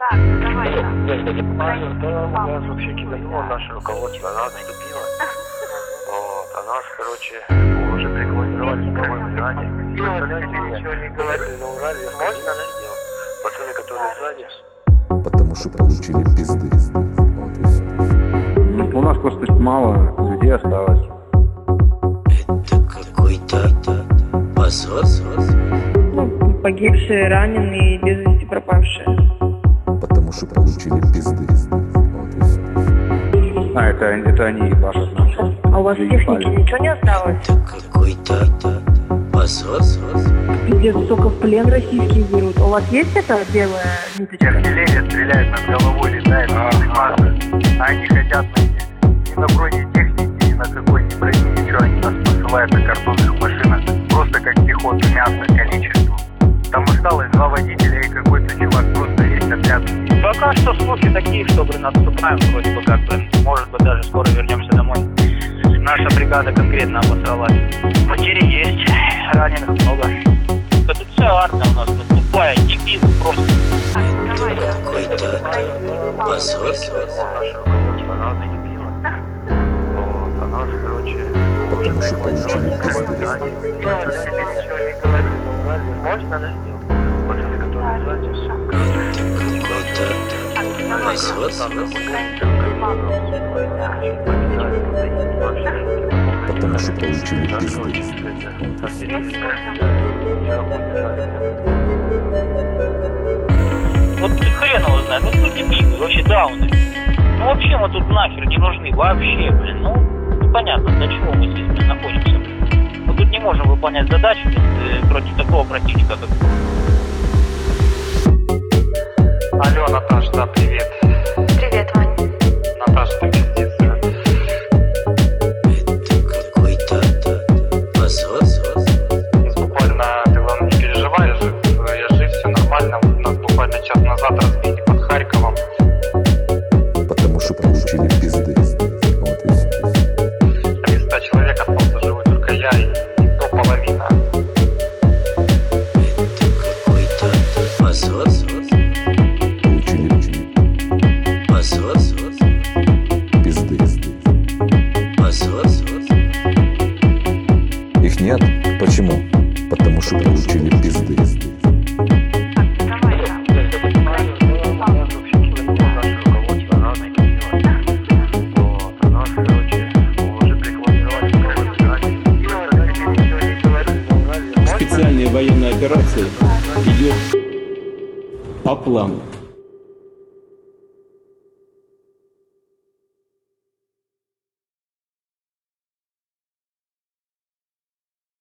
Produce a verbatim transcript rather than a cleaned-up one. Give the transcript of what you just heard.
Так, давай. Да, нас вообще кидало наше руководство, нас вступило. Вот, а нас, короче, уже прикладывали к правой бригаде. Представляете, ничего не говорили на Урале, можно, да? Пацаны, которые сзади. Потому что получили пизды. Вот и все. У нас просто мало людей осталось. Это какой-то позор. Ну, погибшие, раненые и без вести пропавшие. Потому что получили пизды. Вот и все. А, это, это они ебашат нас. А у вас техники ничего не осталось? Это какой-то позор. Пиздец, только в плен российские берут. У вас есть эта белая ниточка? Артиллерия стреляет над головой, летает, а они хотят ни на бронетехнике, ни на какой ни броне, ничего, они нас посылают на картонных машинах, просто как пехоту, мясо, количество. Там осталось два водителя и какой-то чувак, просто весь отряд. Пока что слухи такие, что, блин, отступаем, вроде бы как, блин, может быть, даже скоро вернемся домой. Наша бригада конкретно обосралась. Потери есть, раненых много. Это вся армия у нас, ну, тупая, дебил, просто. Это какой-то позор. Наше руководство нас дебило. Вот, а нас, короче, Потому что получили пизды. можно, да? Пацаны, которые сзади, Это какой-то позор. Потому что получили пизды. Вот хрен его знает, ну кто дебилы, вообще дауны. Ну вообще мы тут нахер не нужны, вообще, блин, ну непонятно, для чего мы здесь, блин, находимся, блин. Мы тут не можем выполнять задачи э, против такого противника, как... Алло, Наташ, да, привет. Привет, Ваня. Наташа, ты пиздец. Это какой-то позор. Буквально, ты главное не переживай, я жив, я жив, все нормально. Нас буквально час назад разбили под Харьковом. Потому что получили пизды. Вот и все. Из ста человек остался живой только я и до половина. Это какой-то позор. Получили Позор. пизды. Позор. Их нет. Почему? Потому что получили пизды. Специальная военная операция идет по плану.